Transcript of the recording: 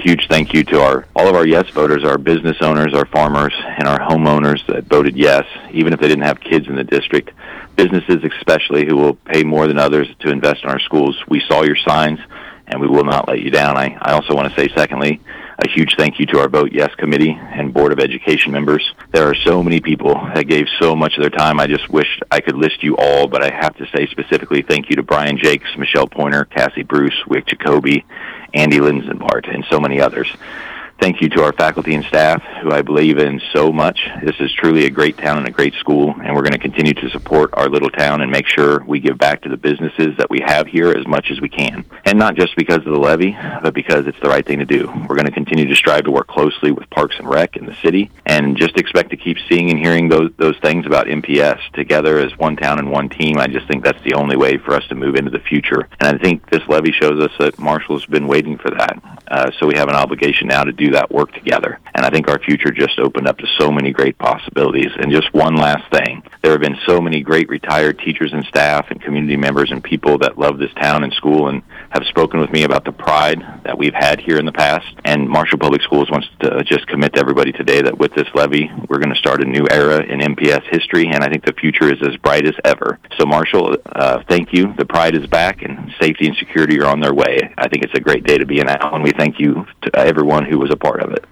huge thank you to all of our yes voters, our business owners, our farmers, and our homeowners that voted yes, even if they didn't have kids in the district. Businesses especially who will pay more than others to invest in our schools. We saw your signs, and we will not let you down. I also want to say, secondly, a huge thank you to our Vote Yes Committee and Board of Education members. There are so many people that gave so much of their time. I just wish I could list you all, but I have to say specifically thank you to Brian Jakes, Michelle Pointer, Cassie Bruce, Wick Jacoby, Andy Linsenbart, and so many others. Thank you to our faculty and staff, who I believe in so much. This is truly a great town and a great school, and we're going to continue to support our little town and make sure we give back to the businesses that we have here as much as we can. And not just because of the levy, but because it's the right thing to do. We're going to continue to strive to work closely with Parks and Rec in the city, and just expect to keep seeing and hearing those things about MPS together as one town and one team. I just think that's the only way for us to move into the future. And I think this levy shows us that Marshall's been waiting for that. So we have an obligation now to do that work together. And I think our future just opened up to so many great possibilities. And just one last thing. There have been so many great retired teachers and staff and community members and people that love this town and school and have spoken with me about the pride that we've had here in the past. And Marshall Public Schools wants to just commit to everybody today that with this levy, we're going to start a new era in MPS history, and I think the future is as bright as ever. So Marshall, thank you. The pride is back, and safety and security are on their way. I think it's a great day to be in Allen. We thank you to everyone who was a part of it.